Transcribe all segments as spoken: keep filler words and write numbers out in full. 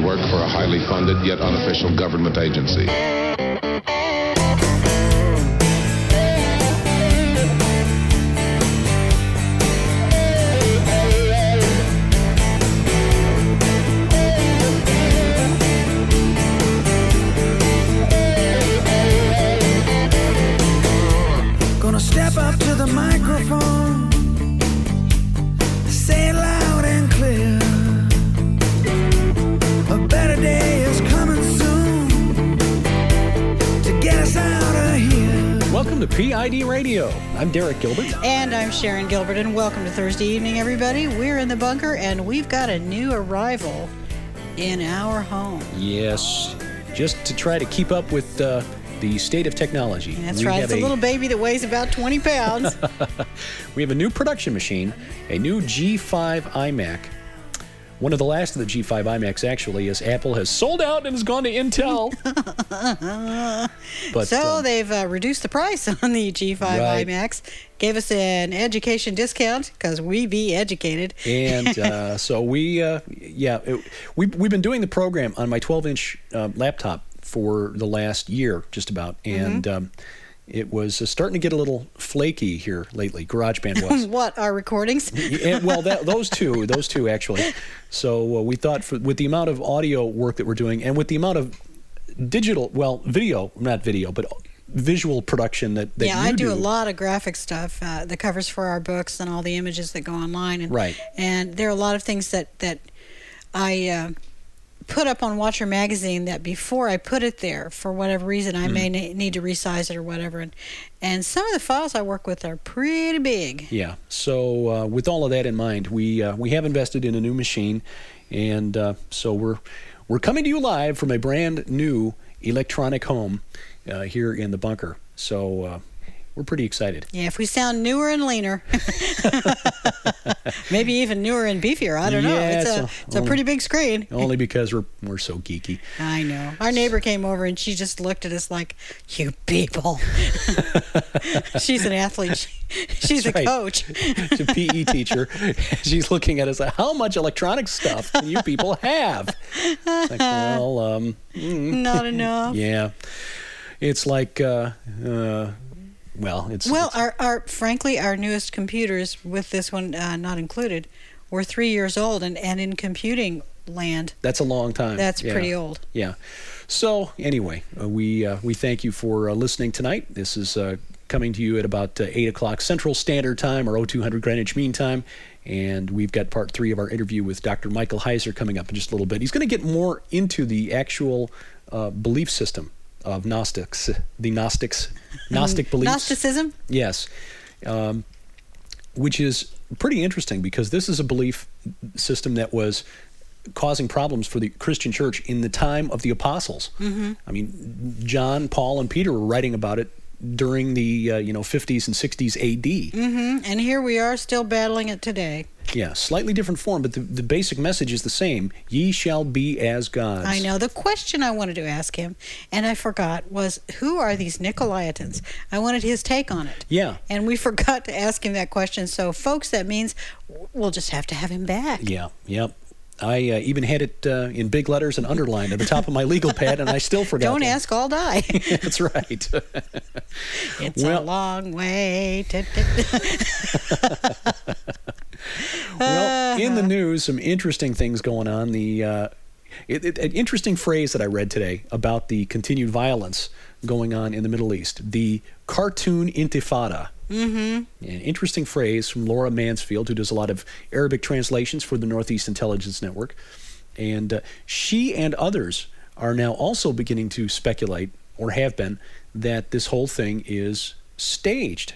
work for a highly funded yet unofficial government agency. Step up to the microphone, say it loud and clear. A better day is coming soon to get us out of here. Welcome to P I D Radio. I'm Derek Gilbert. And I'm Sharon Gilbert, and welcome to Thursday evening, everybody. We're in the bunker, and we've got a new arrival in our home. Yes, just to try to keep up with uh, the state of technology. That's we right. It's a, a little baby that weighs about twenty pounds. We have a new production machine, a new G five iMac. One of the last of the G five iMacs, actually, as Apple has sold out and has gone to Intel. but, so um, they've uh, reduced the price on the G five right. iMacs, gave us an education discount because we be educated. And uh, so we, uh, yeah, it, we, we've been doing the program on my twelve-inch uh, laptop for the last year, just about, and mm-hmm. um, it was uh, starting to get a little flaky here lately. GarageBand was. What, our recordings? Yeah, well, that, those two, those two actually. So uh, we thought, for, with the amount of audio work that we're doing, and with the amount of digital, well, video, not video, but visual production that, that yeah, you I do, do a lot of graphic stuff, uh, the covers for our books and all the images that go online, and right. And there are a lot of things that that I. Uh, put up on Watcher Magazine that before I put it there, for whatever reason, I mm. may na- need to resize it or whatever. And, and some of the files I work with are pretty big. Yeah. So uh, with all of that in mind, we uh, we have invested in a new machine, and uh, so we're we're coming to you live from a brand new electronic home uh, here in the bunker. So uh, we're pretty excited. Yeah, if we sound newer and leaner, maybe even newer and beefier. I don't know. Yeah, it's a so it's only, a pretty big screen. Only because we're we're so geeky. I know. Our neighbor came over and she just looked at us like, "You people." She's an athlete. She's That's a right. coach. She's a P E teacher. She's looking at us like, "How much electronic stuff can you people have?" Like, well, um, mm. not enough. Yeah, it's like. Uh, uh, Well, it's well. It's, our, our frankly, our newest computers, with this one uh, not included, were three years old, and, and in computing land, that's a long time. That's yeah. pretty old. Yeah. So anyway, uh, we uh, we thank you for uh, listening tonight. This is uh, coming to you at about uh, eight o'clock Central Standard Time, or oh two hundred Greenwich Mean Time, and we've got part three of our interview with Doctor Michael Heiser coming up in just a little bit. He's going to get more into the actual uh, belief system of Gnostics, the Gnostics, Gnostic beliefs. Gnosticism? Yes. Um, which is pretty interesting, because this is a belief system that was causing problems for the Christian church in the time of the apostles. Mm-hmm. I mean, John, Paul, and Peter were writing about it during the uh, you know fifties and sixties A D. Mm-hmm. And here we are still battling it today. Yeah, slightly different form, but the, the basic message is the same. Ye shall be as gods. I know. The question I wanted to ask him, and I forgot, was who are these Nicolaitans? I wanted his take on it. Yeah. And we forgot to ask him that question. So, folks, that means we'll just have to have him back. Yeah, yep. I uh, even had it uh, in big letters and underlined at the top of my legal pad, and I still forgot. Don't them. ask, I'll die. That's right. It's well, a long way to... Well, in the news, some interesting things going on. The uh, it, it, an interesting phrase that I read today about the continued violence going on in the Middle East, the cartoon intifada. Mm-hmm. An interesting phrase from Laura Mansfield, who does a lot of Arabic translations for the Northeast Intelligence Network. And uh, she and others are now also beginning to speculate, or have been, that this whole thing is staged.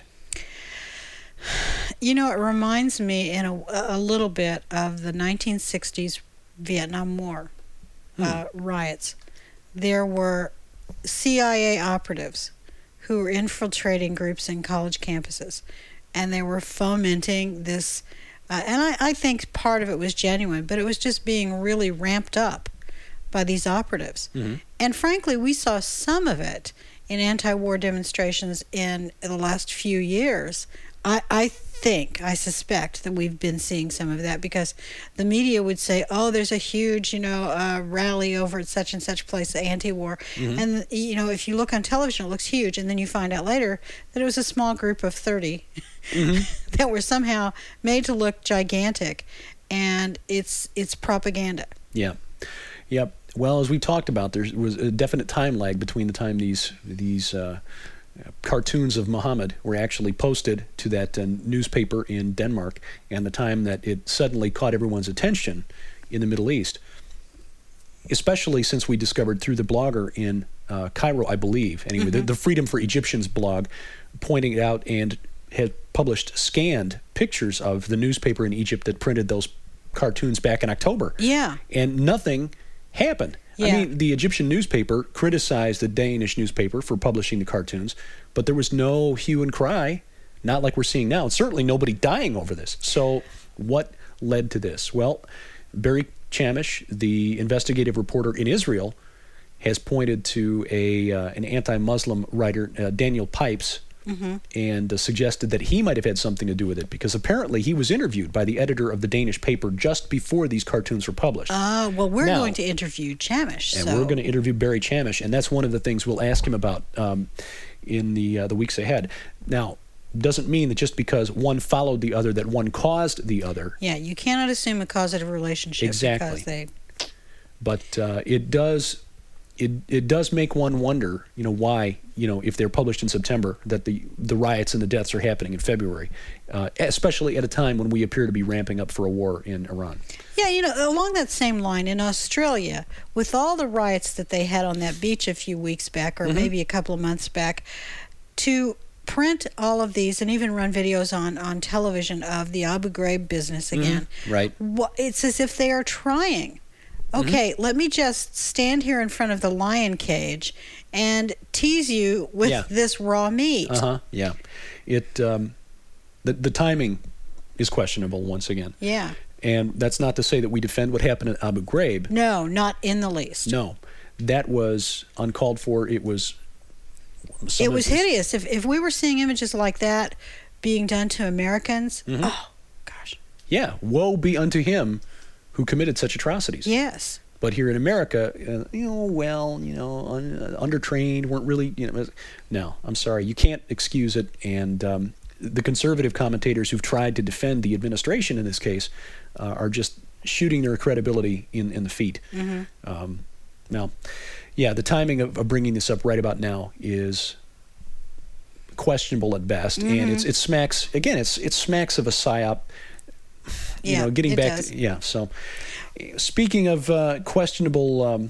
You know, it reminds me in a, a little bit of the nineteen sixties Vietnam War uh, hmm. riots. There were C I A operatives who were infiltrating groups in college campuses, and they were fomenting this, uh, and I, I think part of it was genuine, but it was just being really ramped up by these operatives. Mm-hmm. And frankly, we saw some of it in anti-war demonstrations in the last few years. I, I think, I suspect that we've been seeing some of that because the media would say, oh, there's a huge, you know, uh, rally over at such and such place, anti-war. Mm-hmm. And, you know, if you look on television, it looks huge. And then you find out later that it was a small group of thirty mm-hmm. that were somehow made to look gigantic. And it's it's propaganda. Yeah. Yep. Well, as we talked about, there was a definite time lag between the time these these uh, cartoons of Muhammad were actually posted to that uh, newspaper in Denmark and the time that it suddenly caught everyone's attention in the Middle East, especially since we discovered through the blogger in uh, Cairo, I believe, anyway, mm-hmm. the, the Freedom for Egyptians blog, pointing it out and had published scanned pictures of the newspaper in Egypt that printed those cartoons back in October. Yeah. And nothing happened. Yeah. I mean, the Egyptian newspaper criticized the Danish newspaper for publishing the cartoons, but there was no hue and cry, not like we're seeing now. And certainly nobody dying over this. So what led to this? Well, Barry Chamish, the investigative reporter in Israel, has pointed to a uh, an anti-Muslim writer, uh, Daniel Pipes, mm-hmm. and uh, suggested that he might have had something to do with it because apparently he was interviewed by the editor of the Danish paper just before these cartoons were published. Ah, uh, well, we're now, going to interview Chamish. And so. we're going to interview Barry Chamish, and that's one of the things we'll ask him about um, in the uh, the weeks ahead. Now, doesn't mean that just because one followed the other that one caused the other. Yeah, you cannot assume a causative relationship exactly. because they... But uh, it does... It it does make one wonder, you know, why, you know, if they're published in September, that the, the riots and the deaths are happening in February, uh, especially at a time when we appear to be ramping up for a war in Iran. Yeah, you know, along that same line, in Australia, with all the riots that they had on that beach a few weeks back, or mm-hmm. maybe a couple of months back, to print all of these and even run videos on, on television of the Abu Ghraib business again. Mm-hmm. Right. It's as if they are trying. Okay, mm-hmm. let me just stand here in front of the lion cage and tease you with yeah. this raw meat. Uh-huh, yeah. It, um, the, the timing is questionable once again. Yeah. And that's not to say that we defend what happened at Abu Ghraib. No, not in the least. No. That was uncalled for. It was... It was hideous. If, if we were seeing images like that being done to Americans, mm-hmm. oh, gosh. Yeah, woe be unto him who committed such atrocities. Yes. But here in America, uh, you know, well, you know, un, uh, undertrained, weren't really, you know, no, I'm sorry, you can't excuse it. And um, the conservative commentators who've tried to defend the administration in this case uh, are just shooting their credibility in, in the feet. Mm-hmm. Um, now, yeah, the timing of, of bringing this up right about now is questionable at best, mm-hmm. and it's it smacks again, it's it smacks of a psyop. You yeah, know, getting it back does. to, yeah, so speaking of uh, questionable um,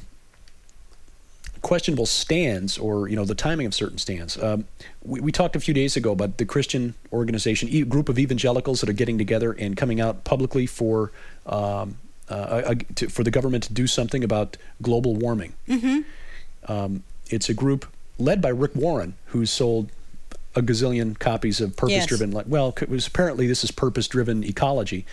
questionable stands, or, you know, the timing of certain stands, um, we, we talked a few days ago about the Christian organization, e- group of evangelicals that are getting together and coming out publicly for um, uh, a, to, for the government to do something about global warming. Mm-hmm. Um, it's a group led by Rick Warren, who's sold a gazillion copies of purpose-driven, yes. well, it was apparently this is purpose-driven ecology.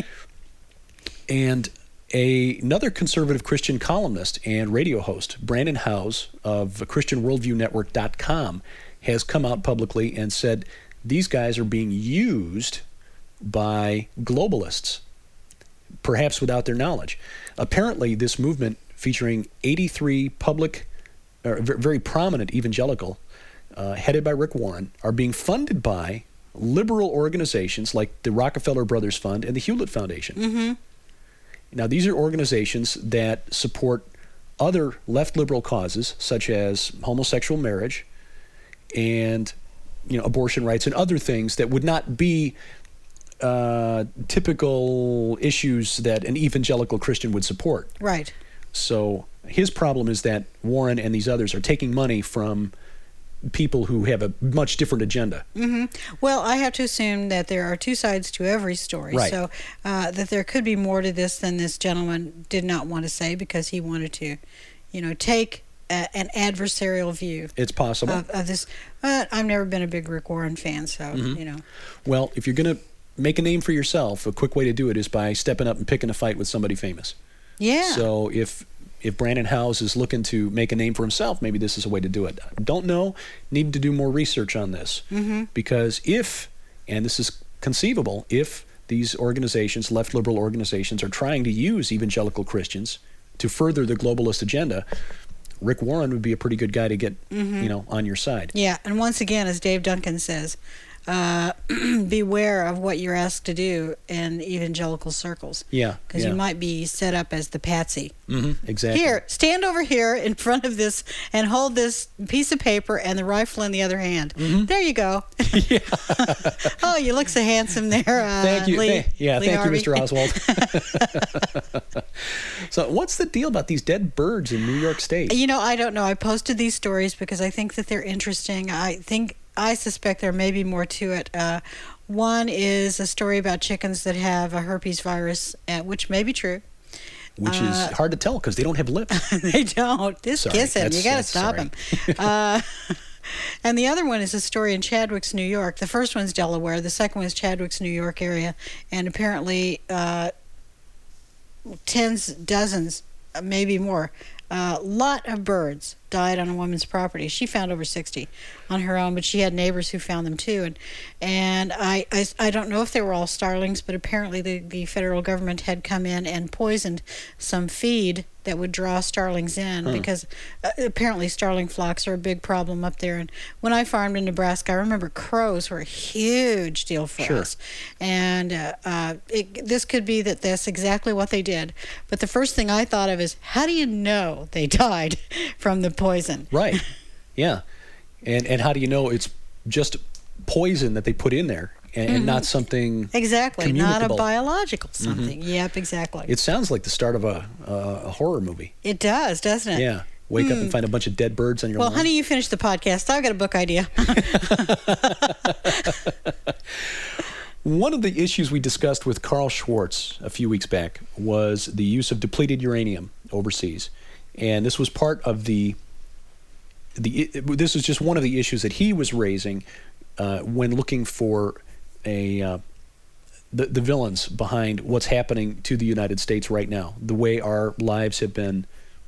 And a, another conservative Christian columnist and radio host, Brandon Howes of Christian Worldview Network dot com, has come out publicly and said these guys are being used by globalists, perhaps without their knowledge. Apparently, this movement, featuring eighty-three public, or very prominent evangelical, Uh, headed by Rick Warren, are being funded by liberal organizations like the Rockefeller Brothers Fund and the Hewlett Foundation. Mm-hmm. Now, these are organizations that support other left liberal causes, such as homosexual marriage and, you know, abortion rights and other things that would not be uh, typical issues that an evangelical Christian would support. Right. So his problem is that Warren and these others are taking money from people who have a much different agenda. Mm-hmm. Well, I have to assume that there are two sides to every story. Right. So uh, that there could be more to this than this gentleman did not want to say because he wanted to, you know, take a, an adversarial view. It's possible. Of, of this. But I've never been a big Rick Warren fan, so, mm-hmm. you know. Well, if you're going to make a name for yourself, a quick way to do it is by stepping up and picking a fight with somebody famous. Yeah. So if... If Brandon Howes is looking to make a name for himself, maybe this is a way to do it. Don't know. Need to do more research on this. Mm-hmm. Because if And this is conceivable if these organizations, left liberal organizations, are trying to use evangelical Christians to further the globalist agenda. Rick Warren would be a pretty good guy to get, mm-hmm. you know, on your side. Yeah, and once again, as Dave Duncan says, uh, beware of what you're asked to do in evangelical circles. Yeah, because yeah. you might be set up as the patsy. Mm-hmm, exactly. Here, stand over here in front of this and hold this piece of paper and the rifle in the other hand. Mm-hmm. There you go. Yeah. Oh, you look so handsome there. Uh, thank you. Lee, Th- yeah, Lee thank Harvey. you, Mister Oswald. So, what's the deal about these dead birds in New York State? You know, I don't know. I posted these stories because I think that they're interesting. I think, I suspect there may be more to it. Uh, one is a story about chickens that have a herpes virus, uh, which may be true. Which uh, is hard to tell because they don't have lips. They don't. Just Sorry, kiss him. that's- You got to that's- stop sorry. him. Uh, and the other one is a story in Chadwick's, New York. The first one's Delaware. The second one is Chadwick's, New York area. And apparently uh, tens, dozens, maybe more, a uh, lot of birds died on a woman's property. She found over sixty on her own, but she had neighbors who found them too. And and I, I, I don't know if they were all starlings, but apparently the, the federal government had come in and poisoned some feed that would draw starlings in Huh. because uh, apparently starling flocks are a big problem up there. And when I farmed in Nebraska, I remember crows were a huge deal for Sure. us. And uh, uh, it, this could be that that's exactly what they did. But the first thing I thought of is, how do you know they died from the poison? Right. Yeah. And and how do you know it's just poison that they put in there and, and not something Exactly, not a communicable? biological something. Yep, exactly. It sounds like the start of a, a, a horror movie. It does, doesn't it? Yeah. Wake up and find a bunch of dead birds on your Well, lawn. honey, you finish the podcast. I've got a book idea. One of the issues we discussed with Carl Schwartz a few weeks back was the use of depleted uranium overseas. And this was part of the the this was just one of the issues that he was raising uh, when looking for a uh, the the villains behind what's happening to the United States right now. The way our lives have been,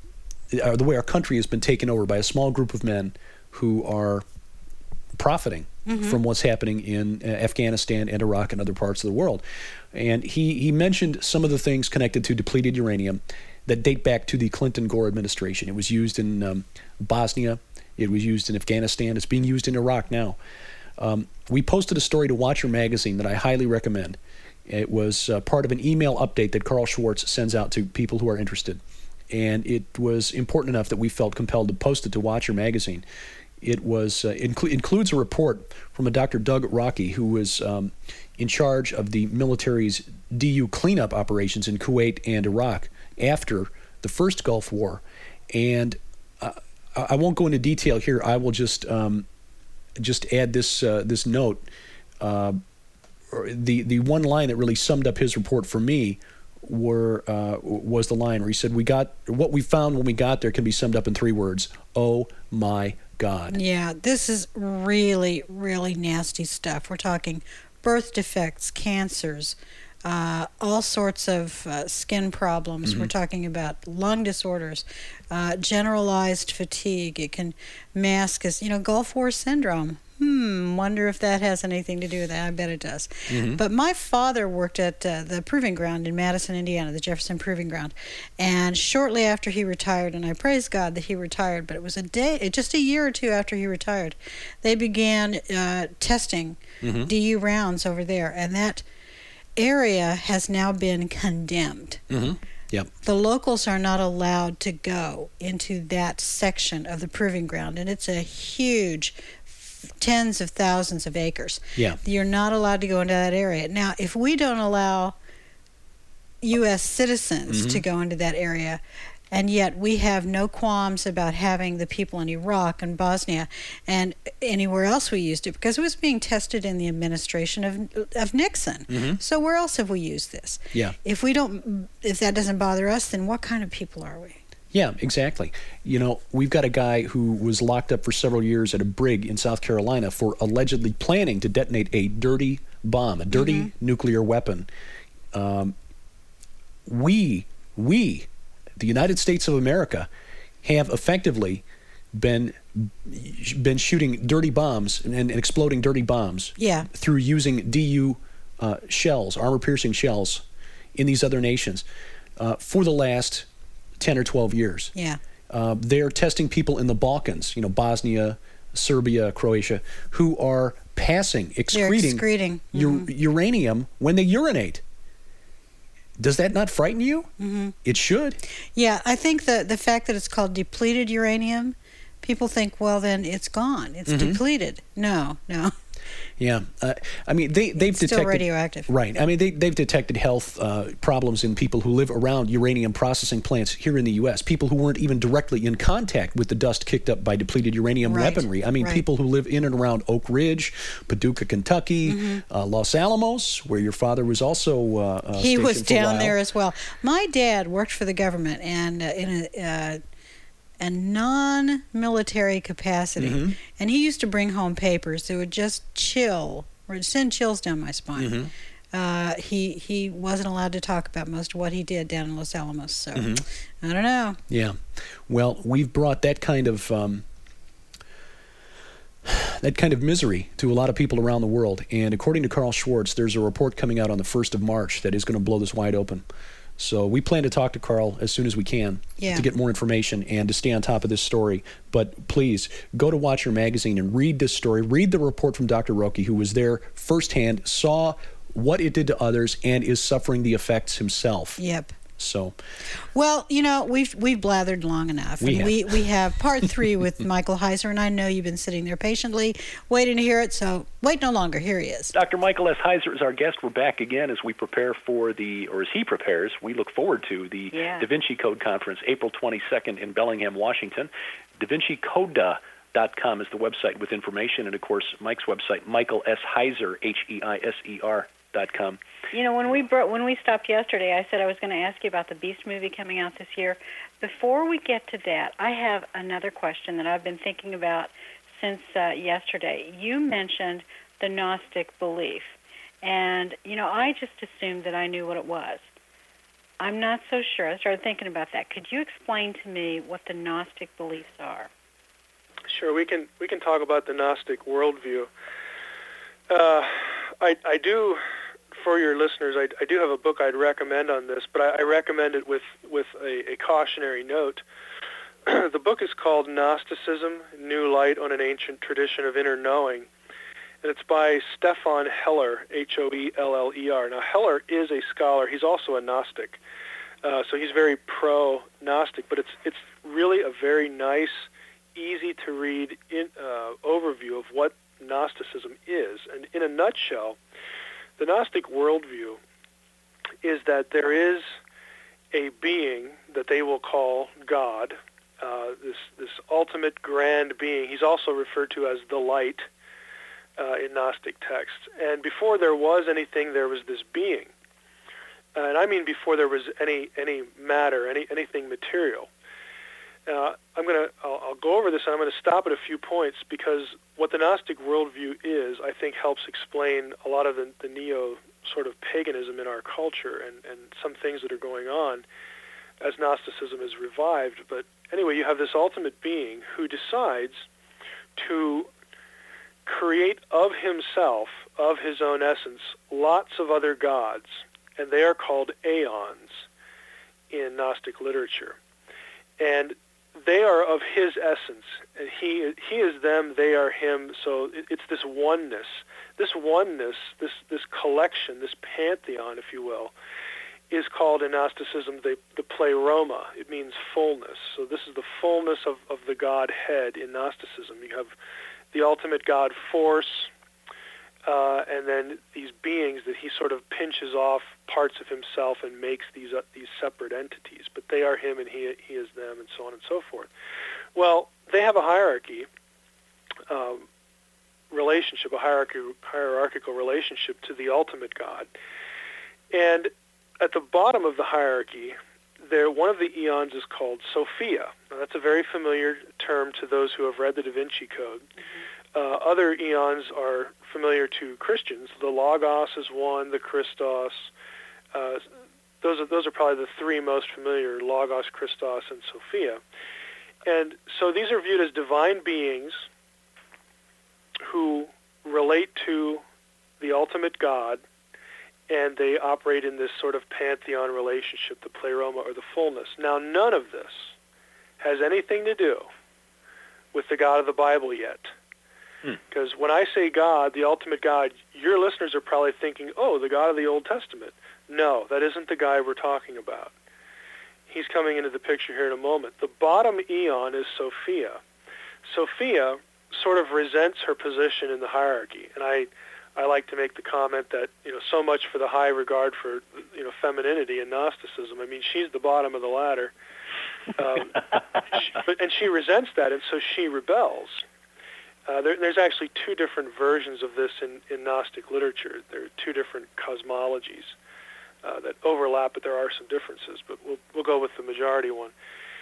or the way our country has been taken over by a small group of men who are profiting from what's happening in uh, Afghanistan and Iraq and other parts of the world. And he, he mentioned some of the things connected to depleted uranium that date back to the Clinton-Gore administration. It was used in um, Bosnia. It was used in Afghanistan. It's being used in Iraq now. Um, we posted a story to Watcher Magazine that I highly recommend. It was uh, part of an email update that Carl Schwartz sends out to people who are interested. And it was important enough that we felt compelled to post it to Watcher Magazine. It was uh, inclu- includes a report from a Doctor Doug Rocky, who was um, in charge of the military's D U cleanup operations in Kuwait and Iraq after the first Gulf War. And uh, I won't go into detail here. I will just um, just add this uh, this note. Uh, the the one line that really summed up his report for me were uh, was the line where he said, "We got what we found when we got there can be summed up in three words: oh my God." Yeah, this is really, really nasty stuff. We're talking birth defects, cancers, uh, all sorts of uh, skin problems. Mm-hmm. We're talking about lung disorders, uh, generalized fatigue. It can mask as, you know, Gulf War syndrome. Hmm, wonder if that has anything to do with that. I bet it does. Mm-hmm. But my father worked at uh, the Proving Ground in Madison, Indiana, the Jefferson Proving Ground. And shortly after he retired, and I praise God that he retired, but it was a day, just a year or two after he retired, they began uh, testing Mm-hmm. D U rounds over there. And that area has now been condemned. Mm-hmm. Yep. The locals are not allowed to go into that section of the Proving Ground. And it's a huge tens of thousands of acres. Yeah. You're not allowed to go into that area. Now, if we don't allow U S citizens Mm-hmm. to go into that area, and yet we have no qualms about having the people in Iraq and Bosnia and anywhere else we used it, because it was being tested in the administration of of Nixon. Mm-hmm. So where else have we used this? Yeah. If we don't, if that doesn't bother us, then what kind of people are we? Yeah, exactly. You know, we've got a guy who was locked up for several years at a brig in South Carolina for allegedly planning to detonate a dirty bomb, a dirty Mm-hmm. nuclear weapon. Um, we, we, the United States of America, have effectively been been shooting dirty bombs and, and exploding dirty bombs Yeah. through using D U uh, shells, armor-piercing shells, in these other nations uh, for the last ten or twelve years. Yeah. Uh, they're testing people in the Balkans, you know, Bosnia, Serbia, Croatia, who are passing, excreting, excreting. u- Mhm. uranium when they urinate. Does that not frighten you? Mm-hmm. It should. Yeah, I think the the fact that it's called depleted uranium, people think, well, then it's gone. It's Mm-hmm. depleted. No, no. Yeah, uh, I mean they they've It's still detected radioactive. Right. I mean they they've detected health uh, problems in people who live around uranium processing plants here in the U S. People who weren't even directly in contact with the dust kicked up by depleted uranium Right. weaponry. I mean Right. people who live in and around Oak Ridge, Paducah, Kentucky, Mm-hmm. uh, Los Alamos, where your father was also. Uh, uh, He was stationed for a down while. there as well. My dad worked for the government and uh, in a, uh, a non-military capacity, Mm-hmm. and he used to bring home papers that would just chill or send chills down my spine. Mm-hmm. Uh, he he wasn't allowed to talk about most of what he did down in Los Alamos, so Mm-hmm. I don't know. Yeah. Well, we've brought that kind of um, that kind of misery to a lot of people around the world. And according to Carl Schwartz, there's a report coming out on the first of March that is going to blow this wide open. So we plan to talk to Carl as soon as we can Yeah. to get more information and to stay on top of this story. But please go to Watcher Magazine and read this story. Read the report from Doctor Roque, who was there firsthand, saw what it did to others, and is suffering the effects himself. Yep. So Well, you know, we've we've blathered long enough. We and have. we we have part three with Michael Heiser, and I know you've been sitting there patiently waiting to hear it, so wait no longer. Here he is. Doctor Michael S. Heiser is our guest. We're back again as we prepare for the, or as he prepares, we look forward to the Yeah. Da Vinci Code Conference, April twenty-second in Bellingham, Washington. Da Vinci Coda dot com is the website with information, and of course, Mike's website, Michael S. Heiser, H E I S E R dot com. You know, when we brought, when we stopped yesterday, I said I was going to ask you about the Beast movie coming out this year. Before we get to that, I have another question that I've been thinking about since uh, yesterday. You mentioned the Gnostic belief, and you know, I just assumed that I knew what it was. I'm not so sure. I started thinking about that. Could you explain to me what the Gnostic beliefs are? Sure, we can we can talk about the Gnostic worldview. Uh, I I do, for your listeners, I, I do have a book I'd recommend on this, but I, I recommend it with with a, a cautionary note. The book is called Gnosticism: New Light on an Ancient Tradition of Inner Knowing, and it's by Stefan Heller, H O E L L E R. Now, Heller is a scholar. He's also a Gnostic, uh, so he's very pro-Gnostic, but it's it's really a very nice, easy-to-read in, uh, overview of what Gnosticism is. And in a nutshell, the Gnostic worldview is that there is a being that they will call God, uh, this this ultimate grand being. He's also referred to as the light uh, in Gnostic texts. And before there was anything, there was this being. Uh, and I mean before there was any any matter, any anything material. Uh, I'm going to, I'll, I'll go over this, and I'm going to stop at a few points, because what the Gnostic worldview is, I think, helps explain a lot of the, the neo sort of paganism in our culture and, and some things that are going on as Gnosticism is revived. But anyway, you have this ultimate being who decides to create of himself, of his own essence, lots of other gods, and they are called aeons in Gnostic literature. And they are of his essence, and he he is them, they are him. So it, it's this oneness, this oneness, this this collection, this pantheon, if you will, is called in Gnosticism the the pleroma. It means fullness. So this is the fullness of, of the Godhead in Gnosticism. You have the ultimate God force, uh, and then these beings that he sort of pinches off parts of himself and makes these uh, these separate entities, but they are him and he he is them, and so on and so forth. Well, they have a hierarchy um, relationship, a hierarchy, hierarchical relationship to the ultimate God, and at the bottom of the hierarchy, there one of the eons is called Sophia. Now, that's a very familiar term to those who have read the Da Vinci Code. Uh, other eons are familiar to Christians. The Logos is one, the Christos. Uh, those are those are probably the three most familiar: Logos, Christos, and Sophia. And so these are viewed as divine beings who relate to the ultimate God, and they operate in this sort of pantheon relationship, the pleroma or the fullness. Now, none of this has anything to do with the God of the Bible yet. Because hmm. when I say God, the ultimate God, your listeners are probably thinking, oh, the God of the Old Testament. No, that isn't the guy we're talking about. He's coming into the picture here in a moment. The bottom eon is Sophia. Sophia sort of resents her position in the hierarchy, and I, I like to make the comment that, you know, so much for the high regard for, you know, femininity and Gnosticism. I mean, she's the bottom of the ladder, um, she, but, and she resents that, and so she rebels. Uh, there, there's actually two different versions of this in, in Gnostic literature. There are two different cosmologies uh, that overlap, but there are some differences. But we'll we'll go with the majority one.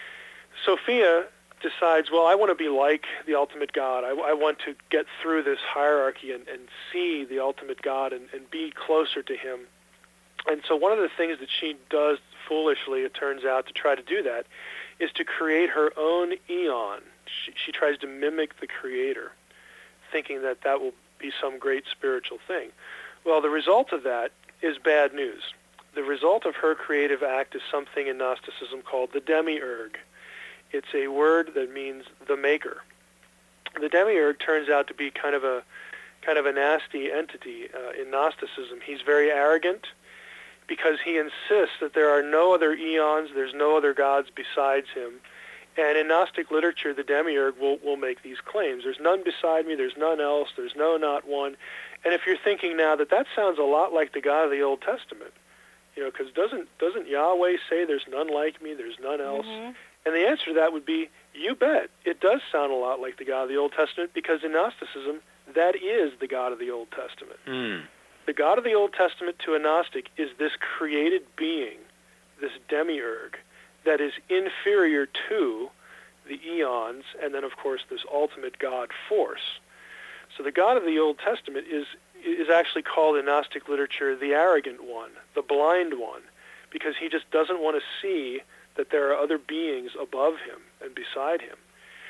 Sophia decides, well, I want to be like the ultimate God. I, I want to get through this hierarchy and, and see the ultimate God and, and be closer to him. And so one of the things that she does foolishly, it turns out, to try to do that is to create her own eon. She, she tries to mimic the Creator, thinking that that will be some great spiritual thing. Well, the result of that is bad news. The result of her creative act is something in Gnosticism called the demiurge. It's a word that means the maker. The demiurge turns out to be kind of a kind of a nasty entity uh, in Gnosticism. He's very arrogant because he insists that there are no other eons, there's no other gods besides him. And in Gnostic literature, the demiurge will, will make these claims. There's none beside me, there's none else, there's no not one. And if you're thinking now that that sounds a lot like the God of the Old Testament, you know, because doesn't, doesn't Yahweh say there's none like me, there's none else? Mm-hmm. And the answer to that would be, you bet. It does sound a lot like the God of the Old Testament, because in Gnosticism, that is the God of the Old Testament. Mm. The God of the Old Testament to a Gnostic is this created being, this demiurge, that is inferior to the eons, and then, of course, this ultimate God force. So the God of the Old Testament is is actually called in Gnostic literature the arrogant one, the blind one, because he just doesn't want to see that there are other beings above him and beside him.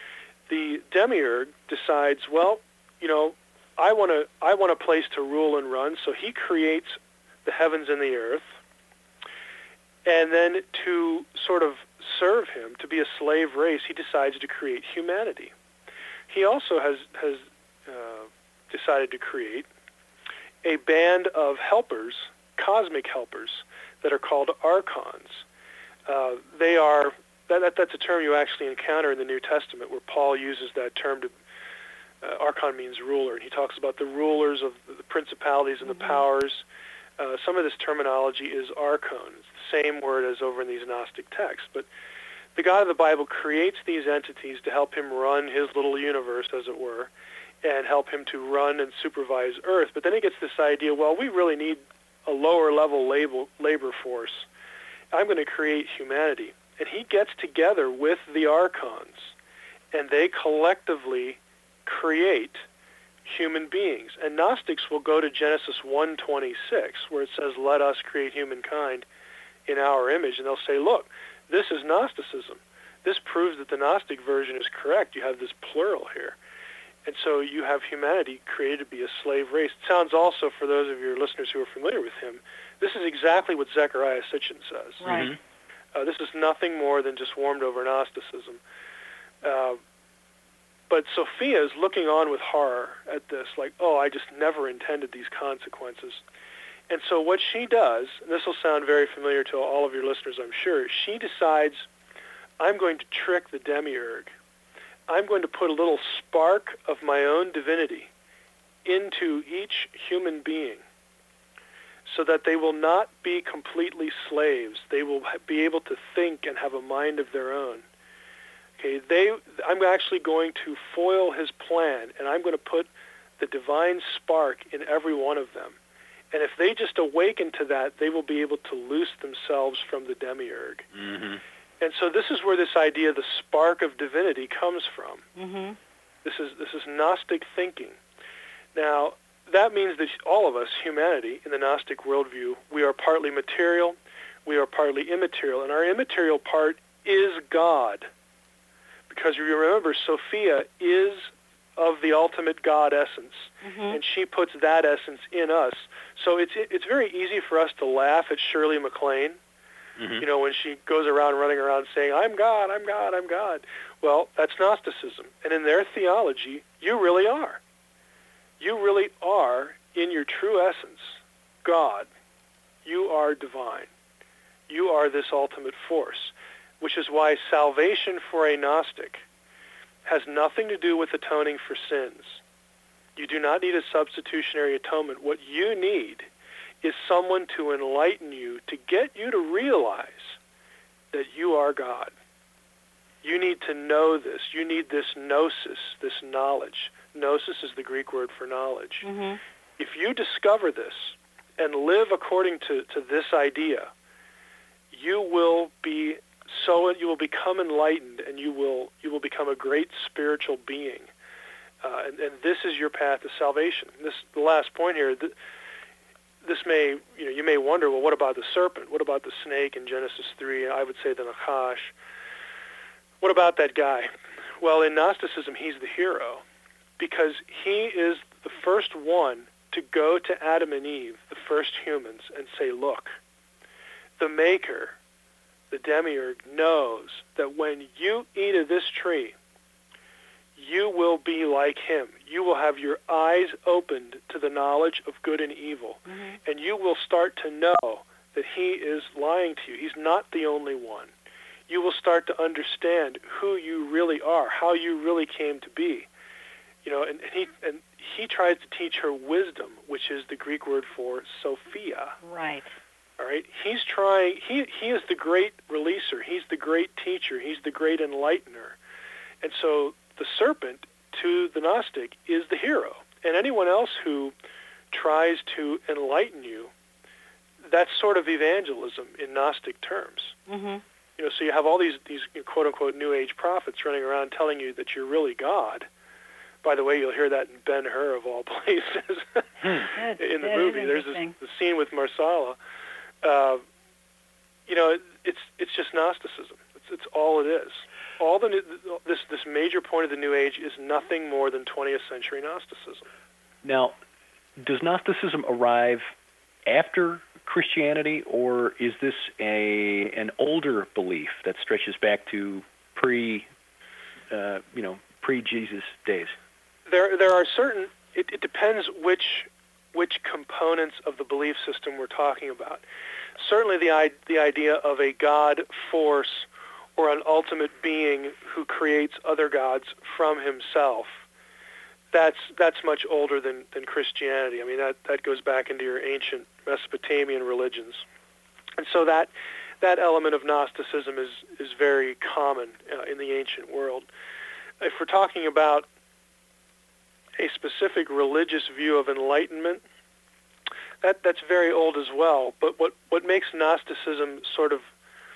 The demiurge decides, well, you know, I want to I want a place to rule and run, so he creates the heavens and the earth, and then to sort of serve him, to be a slave race, he decides to create humanity. He also has has uh, decided to create a band of helpers, cosmic helpers, that are called archons. Uh, they are, that, that, that's a term you actually encounter in the New Testament, where Paul uses that term to, uh, archon means ruler, and he talks about the rulers of the principalities and the mm-hmm. powers. Uh, some of this terminology is archon. It's the same word as over in these Gnostic texts, but the God of the Bible creates these entities to help him run his little universe, as it were, and help him to run and supervise Earth. But then he gets this idea, well, we really need a lower level labor, labor force. I'm going to create humanity. And he gets together with the archons, and they collectively create human beings. And Gnostics will go to Genesis one twenty-six, where it says, let us create humankind in our image. And they'll say, look, this is Gnosticism. This proves that the Gnostic version is correct. You have this plural here. And so you have humanity created to be a slave race. It sounds also, for those of your listeners who are familiar with him, this is exactly what Zecharia Sitchin says. Right. Mm-hmm. Uh, this is nothing more than just warmed over Gnosticism. Uh, but Sophia is looking on with horror at this, like, oh, I just never intended these consequences. And so what she does, and this will sound very familiar to all of your listeners, I'm sure, she decides, I'm going to trick the demiurge. I'm going to put a little spark of my own divinity into each human being so that they will not be completely slaves. They will be able to think and have a mind of their own. Okay, they, I'm actually going to foil his plan, and I'm going to put the divine spark in every one of them. And if they just awaken to that, they will be able to loose themselves from the demiurge. Mm-hmm. And so this is where this idea of the spark of divinity comes from. Mm-hmm. This is this is Gnostic thinking. Now, that means that all of us, humanity, in the Gnostic worldview, we are partly material, we are partly immaterial, and our immaterial part is God. because you remember, Sophia is of the ultimate God essence, Mm-hmm. and she puts that essence in us. So it's it's very easy for us to laugh at Shirley MacLaine, Mm-hmm. you know, when she goes around running around saying, I'm God, I'm God, I'm God. Well, that's Gnosticism. And in their theology, you really are. You really are, in your true essence, God. You are divine. You are this ultimate force, which is why salvation for a Gnostic has nothing to do with atoning for sins. You do not need a substitutionary atonement. What you need is someone to enlighten you, to get you to realize that you are God. You need to know this. You need this gnosis, this knowledge. Gnosis is the Greek word for knowledge. Mm-hmm. If you discover this and live according to, to this idea, you will be so you will become enlightened, and you will you will become a great spiritual being. Uh, and, and this is your path to salvation. This the last point here. Th- this may you know you may wonder, well, what about the serpent? What about the snake in Genesis three? I would say the Nachash. What about that guy? Well, in Gnosticism, he's the hero because he is the first one to go to Adam and Eve, the first humans, and say, look, the Maker, the Demiurge, knows that when you eat of this tree, you will be like him. You will have your eyes opened to the knowledge of good and evil, Mm-hmm. and you will start to know that he is lying to you. He's not the only one. You will start to understand who you really are, how you really came to be. You know, and, and he and he tries to teach her wisdom, which is the Greek word for Sophia. Right. All right, he's trying. He he is the great releaser. He's the great teacher. He's the great enlightener. And so the serpent to the Gnostic is the hero, and anyone else who tries to enlighten you, that's sort of evangelism in Gnostic terms. Mm-hmm. You know, so you have all these these quote unquote New Age prophets running around telling you that you're really God. By the way, you'll hear that in Ben-Hur of all places That's, in the that movie. is There's this, interesting. the scene with Marsala. Uh, you know, it, it's it's just Gnosticism. It's it's all it is. All the new, this this major point of the New Age is nothing more than twentieth century Gnosticism. Now, does Gnosticism arrive after Christianity, or is this a an older belief that stretches back to pre, uh, you know, pre-Jesus days? There there are certain. It, it depends which which components of the belief system we're talking about. Certainly, the i- the idea of a God force or an ultimate being who creates other gods from himself. That's that's much older than, than Christianity. I mean, that, that goes back into your ancient Mesopotamian religions. And so that that element of Gnosticism is, is very common uh, in the ancient world. If we're talking about a specific religious view of enlightenment, that that's very old as well. But what, what makes Gnosticism sort of,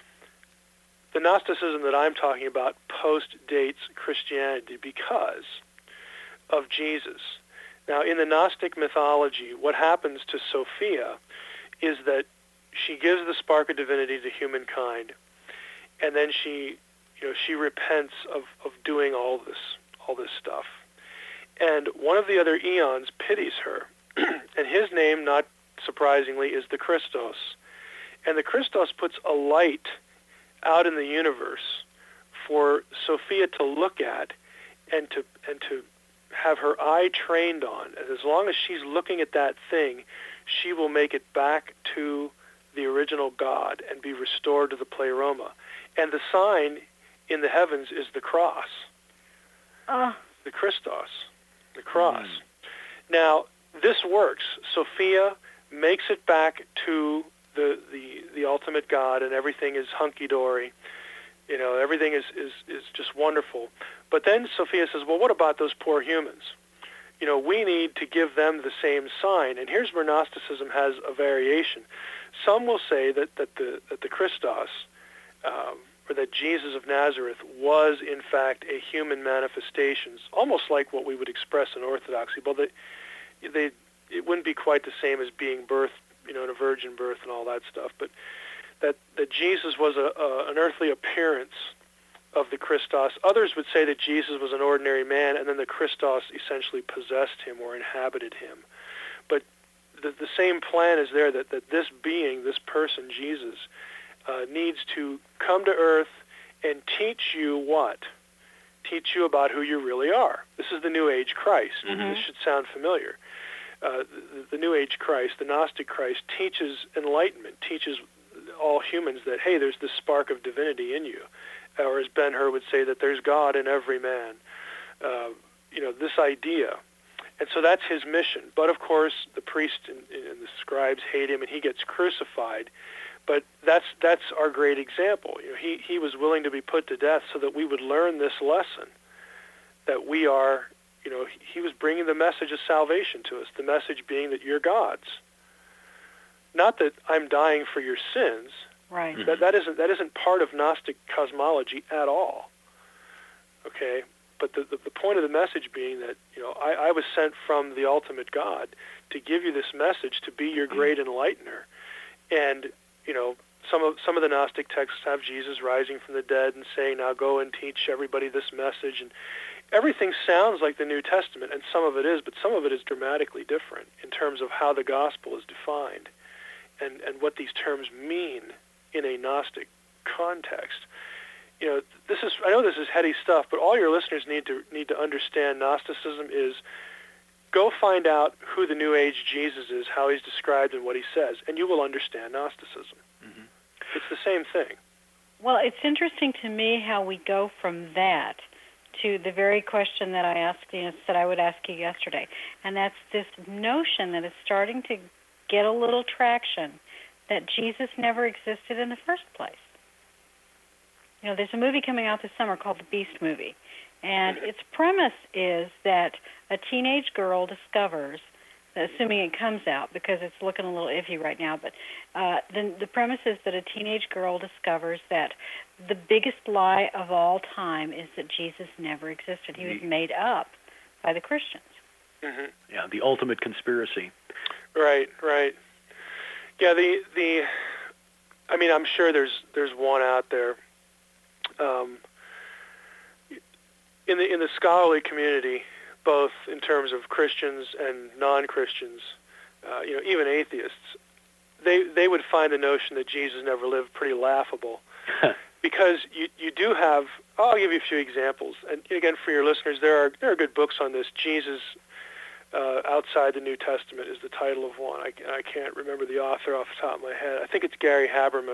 the Gnosticism that I'm talking about post-dates Christianity because of Jesus. Now, in the Gnostic mythology, what happens to Sophia is that she gives the spark of divinity to humankind, and then she, you know, she repents of, of doing all this, all this stuff. And one of the other eons pities her, and his name, not surprisingly, is the Christos. And the Christos puts a light out in the universe for Sophia to look at and to and to have her eye trained on. And as long as she's looking at that thing, she will make it back to the original God and be restored to the pleroma. And the sign in the heavens is the cross, Oh, the Christos, the cross. Now, this works. Sophia makes it back to the, the, the ultimate God, and everything is hunky-dory. You know, everything is, is, is just wonderful. But then Sophia says, well, what about those poor humans? You know, we need to give them the same sign. And here's where Gnosticism has a variation. Some will say that, that, the, that the Christos, um, or that Jesus of Nazareth, was in fact a human manifestation, almost like what we would express in Orthodoxy. But they, they, it wouldn't be quite the same as being birthed, you know, in a virgin birth and all that stuff. But that, that Jesus was a, a, an earthly appearance of the Christos. Others would say that Jesus was an ordinary man, and then the Christos essentially possessed him or inhabited him. But the, the same plan is there, that, that this being, this person, Jesus, uh, needs to come to earth and teach you what? Teach you about who you really are. This is the New Age Christ. Mm-hmm. This should sound familiar. Uh, the, the New Age Christ, the Gnostic Christ, teaches enlightenment, teaches all humans that, hey, there's this spark of divinity in you. Or as Ben-Hur would say, that there's God in every man. Uh, you know, this idea. And so that's his mission. But, of course, the priest and, and the scribes hate him, and he gets crucified. But that's that's our great example. You know, he, he was willing to be put to death so that we would learn this lesson, that we are, you know, he was bringing the message of salvation to us, the message being that you're God's. Not that I'm dying for your sins. Right. That that isn't that isn't part of Gnostic cosmology at all. Okay, but the, the the point of the message being that, you know, I, I was sent from the ultimate God to give you this message, to be your great enlightener. And, you know, some of some of the Gnostic texts have Jesus rising from the dead and saying, now go and teach everybody this message. And everything sounds like the New Testament, and some of it is, but some of it is dramatically different in terms of how the gospel is defined and, and what these terms mean in a Gnostic context. You know, this is, I know this is heady stuff, but all your listeners need to need to understand Gnosticism is, go find out who the New Age Jesus is, how he's described and what he says, and you will understand Gnosticism. Mm-hmm. It's the same thing. Well, it's interesting to me how we go from that to the very question that I asked you, that I would ask you yesterday, and that's this notion that is starting to get a little traction, that Jesus never existed in the first place. You know, there's a movie coming out this summer called The Beast Movie, and its premise is that a teenage girl discovers, assuming it comes out because it's looking a little iffy right now, but uh, the, the premise is that a teenage girl discovers that the biggest lie of all time is that Jesus never existed. He was made up by the Christians. Mm-hmm. Yeah, the ultimate conspiracy. Right, right. Yeah, the the, I mean, I'm sure there's there's one out there. Um, in the in the scholarly community, both in terms of Christians and non-Christians, uh, you know, even atheists, they they would find the notion that Jesus never lived pretty laughable, because you you do have. I'll give you a few examples, and again for your listeners, there are there are good books on this. Jesus. Uh, Outside the New Testament is the title of one. I, I can't remember the author off the top of my head. I think it's Gary Habermas.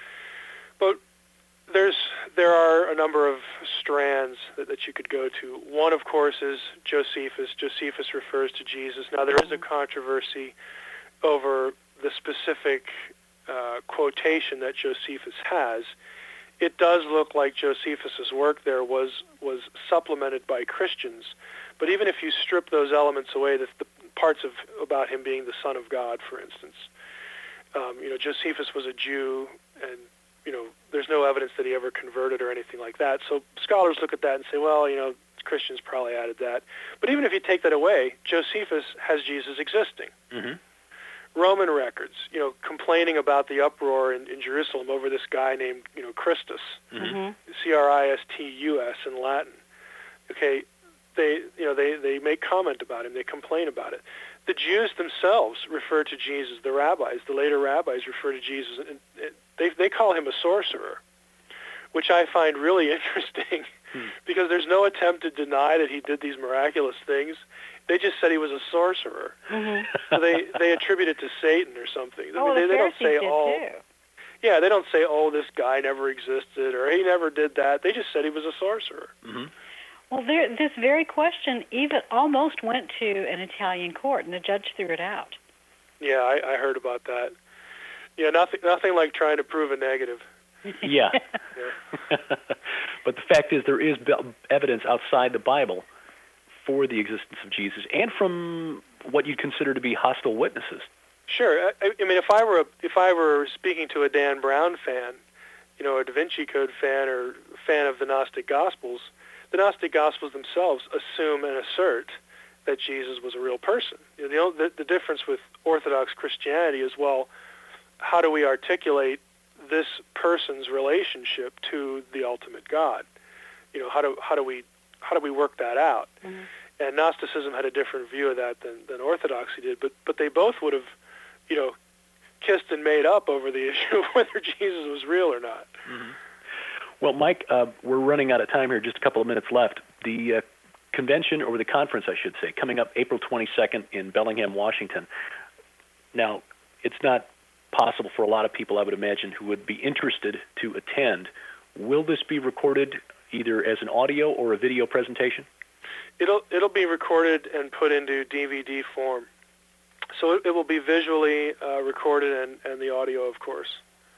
But there's there are a number of strands that, that you could go to. One, of course, is Josephus. Josephus refers to Jesus. Now, there is a controversy over the specific uh, quotation that Josephus has. It does look like Josephus's work there was was supplemented by Christians. But even if you strip those elements away, the, the parts of about him being the Son of God, for instance, um, you know, Josephus was a Jew, and you know, there's no evidence that he ever converted or anything like that. So scholars look at that and say, well, you know, Christians probably added that. But even if you take that away, Josephus has Jesus existing. Mm-hmm. Roman records, you know, complaining about the uproar in, in Jerusalem over this guy named, you know, Christus, mm-hmm. C R I S T U S in Latin. Okay. They, you know, they, they make comment about him. They complain about it. The Jews themselves refer to Jesus. The rabbis, the later rabbis, refer to Jesus, and they they call him a sorcerer, which I find really interesting, hmm. because there's no attempt to deny that he did these miraculous things. They just said he was a sorcerer. Mm-hmm. So they they attribute it to Satan or something. Oh, I mean, the they, they don't say did oh, too. Yeah, they don't say oh this guy never existed or he never did that. They just said he was a sorcerer. Mm-hmm. Well, there, this very question even almost went to an Italian court, and the judge threw it out. Yeah, I, I heard about that. Yeah, nothing, nothing like trying to prove a negative. Yeah. yeah. But the fact is, there is evidence outside the Bible for the existence of Jesus, and from what you consider to be hostile witnesses. Sure. I, I mean, if I were a, if I were speaking to a Dan Brown fan, you know, a Da Vinci Code fan or fan of the Gnostic Gospels. The Gnostic Gospels themselves assume and assert that Jesus was a real person. You know, the, the difference with Orthodox Christianity is, well, how do we articulate this person's relationship to the ultimate God? you know, how do how do we how do we work that out? Mm-hmm. And Gnosticism had a different view of that than, than Orthodoxy did, but but they both would have, you know, kissed and made up over the issue of whether Jesus was real or not. Mm-hmm. Well, Mike, uh, we're running out of time here. Just a couple of minutes left. The uh, convention, or the conference, I should say, coming up April twenty-second in Bellingham, Washington. Now, it's not possible for a lot of people, I would imagine, who would be interested to attend. Will this be recorded either as an audio or a video presentation? It'll it'll be recorded and put into D V D form. So it, it will be visually uh, recorded and, and the audio, of course.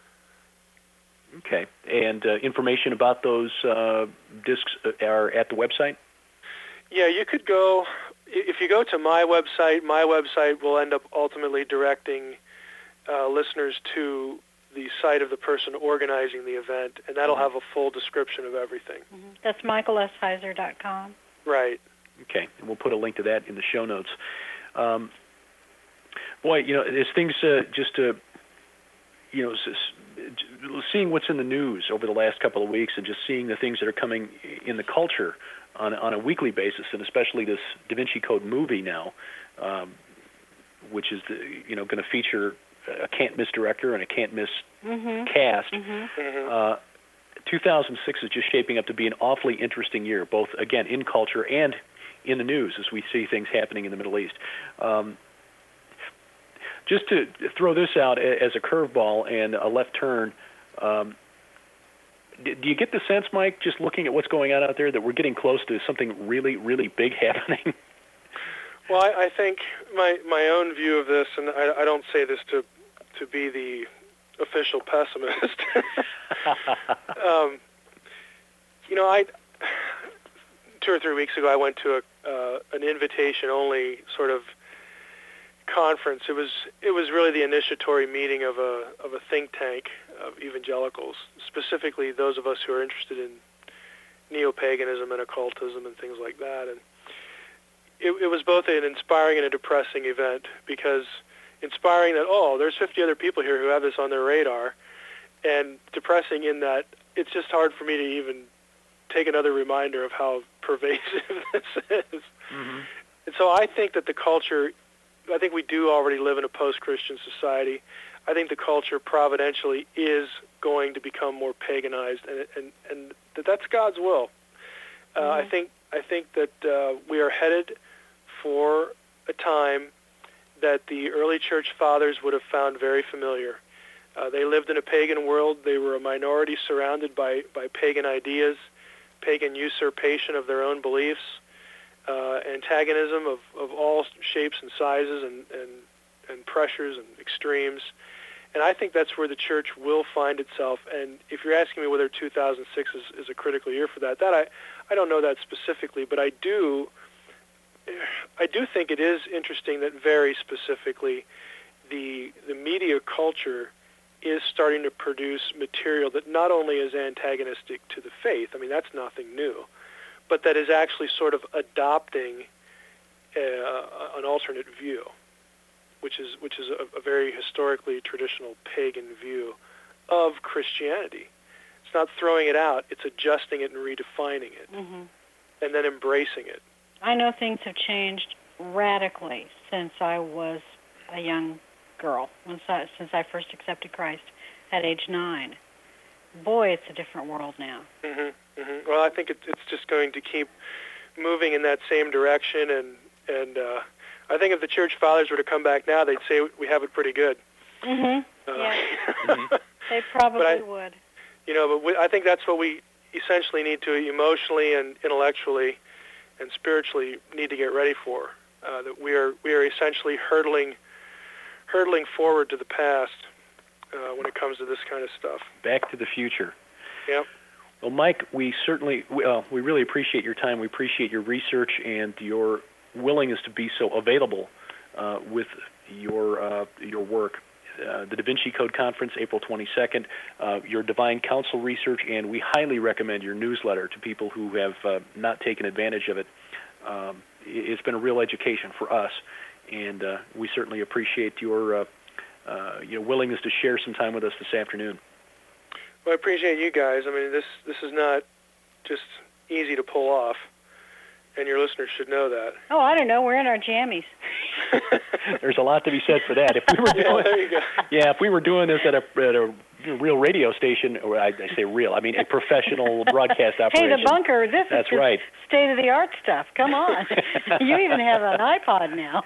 Okay. And uh, information about those uh, discs are at the website? Yeah, you could go, if you go to my website, my website will end up ultimately directing uh, listeners to the site of the person organizing the event, and that'll have a full description of everything. Mm-hmm. That's michael s heiser dot com. Right. Okay, and we'll put a link to that in the show notes. Um, boy, you know, as things uh, just, uh, you know, seeing what's in the news over the last couple of weeks and just seeing the things that are coming in the culture on, on a weekly basis, and especially this Da Vinci Code movie now, um, which is, the, you know, going to feature a can't-miss director and a can't-miss mm-hmm. cast. Mm-hmm. Mm-hmm. Uh, two thousand six is just shaping up to be an awfully interesting year, both, again, in culture and in the news as we see things happening in the Middle East. Um, just to throw this out as a curveball and a left turn, um, do you get the sense, Mike, just looking at what's going on out there, that we're getting close to something really, really big happening? Well, I, I think my my own view of this, and I, I don't say this to to be the official pessimist. um, you know, I two or three weeks ago I went to a uh, an invitation-only sort of conference. It was it was really the initiatory meeting of a of a think tank of evangelicals, specifically those of us who are interested in neo-paganism and occultism and things like that. And it, it was both an inspiring and a depressing event, because inspiring that, oh, there's fifty other people here who have this on their radar, and depressing in that it's just hard for me to even take another reminder of how pervasive this is. Mm-hmm. And so I think that the culture, I think we do already live in a post-Christian society. I think the culture providentially is going to become more paganized, and and, and that that's God's will. Uh, Mm-hmm. I think I think that uh, we are headed for a time that the early church fathers would have found very familiar. Uh, they lived in a pagan world. They were a minority surrounded by, by pagan ideas, pagan usurpation of their own beliefs, uh, antagonism of, of all shapes and sizes and, and, and pressures and extremes. And I think that's where the church will find itself. And if you're asking me whether two thousand six is, is a critical year for that, that I, I don't know that specifically, but I do I do think it is interesting that very specifically the the media culture is starting to produce material that not only is antagonistic to the faith, I mean, that's nothing new, but that is actually sort of adopting a, an alternate view, which is which is a, a very historically traditional pagan view of Christianity. It's not throwing it out, it's adjusting it and redefining it, Mm-hmm. and then embracing it. I know things have changed radically since I was a young girl, since I, since I first accepted Christ at age nine. Boy, it's a different world now. Mm-hmm, mm-hmm. Well, I think it, it's just going to keep moving in that same direction, and and uh, I think if the church fathers were to come back now, they'd say we have it pretty good. Mm-hmm. Uh, Yeah, Mm-hmm. they probably I- would. You know, but we, I think that's what we essentially need to emotionally and intellectually and spiritually need to get ready for. Uh, that we are we are essentially hurtling hurtling forward to the past uh, when it comes to this kind of stuff. Back to the future. Yep. Well, Mike, we certainly we, uh, we really appreciate your time. We appreciate your research and your willingness to be so available uh, with your uh, your work. Uh, the Da Vinci Code Conference, April twenty-second, uh, your Divine Counsel research, and we highly recommend your newsletter to people who have uh, not taken advantage of it. Um, it's been a real education for us, and uh, we certainly appreciate your uh, uh, your willingness to share some time with us this afternoon. Well, I appreciate you guys. I mean, this this is not just easy to pull off, and your listeners should know that. Oh, I don't know. We're in our jammies. There's a lot to be said for that. If we were doing, Yeah, there you go. yeah, if we were doing this at a, at a real radio station, or I, I say real, I mean a professional broadcast Hey, operation. the bunker, this That's is just right. state-of-the-art stuff. Come on. You even have an iPod now.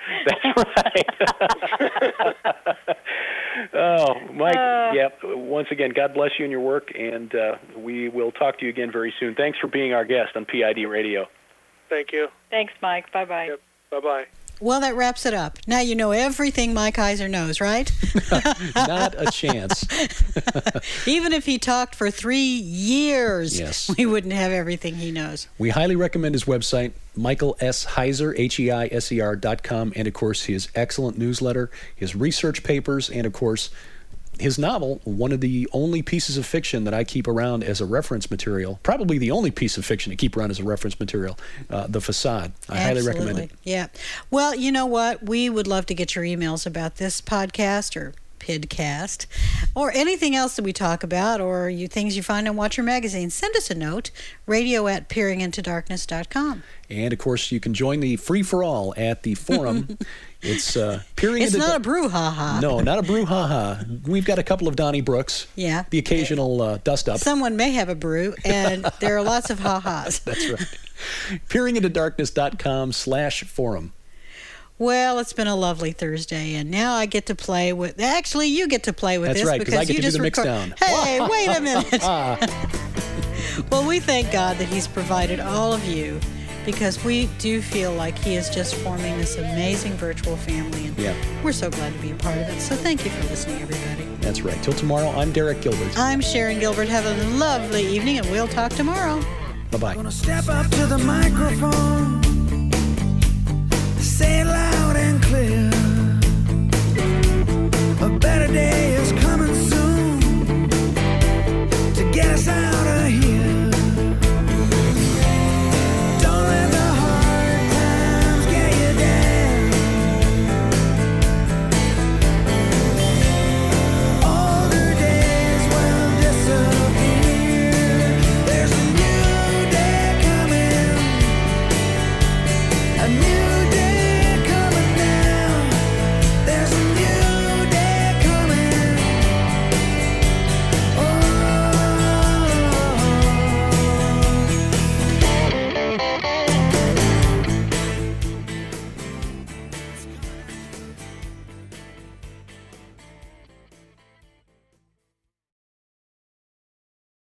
That's right. Oh, Mike, Uh, yeah, once again, God bless you and your work, and uh, we will talk to you again very soon. Thanks for being our guest on P I D Radio. Thank you. Thanks, Mike. Bye-bye. Yep. Bye-bye. Well, that wraps it up. Now you know everything Mike Heiser knows, right? Not a chance. Even if he talked for three years, Yes. we wouldn't have everything he knows. We highly recommend his website, Michael S. Heiser, H E I S E R dot com, and, of course, his excellent newsletter, his research papers, and, of course, his novel, one of the only pieces of fiction that I keep around as a reference material, probably the only piece of fiction to keep around as a reference material, uh, The Facade. I highly recommend it. Yeah. Well, you know what? We would love to get your emails about this podcast or Pidcast or anything else that we talk about, or you things you find on Watcher Magazine. Send us a note, radio at peering into darkness dot com. And, of course, you can join the free-for-all at the forum. It's uh, peering It's into not da- a brouhaha. No, not a brouhaha. We've got a couple of Donnie Brooks. Yeah. The occasional uh, dust-up. Someone may have a brew, and there are lots of ha-has. That's right. peering into darkness dot com slash forum. Well, it's been a lovely Thursday, and now I get to play with... Actually, you get to play with That's this right, 'cause because I get you to do just the mix record- down. Hey, wait a minute. Well, we thank God that He's provided all of you, because we do feel like He is just forming this amazing virtual family, and Yeah. we're so glad to be a part of it. So thank you for listening, everybody. That's right. Till tomorrow, I'm Derek Gilbert. I'm Sharon Gilbert. Have a lovely evening, and we'll talk tomorrow. Bye-bye. Gonna step up to the microphone, say it loud and clear. A better day is coming soon to get us out.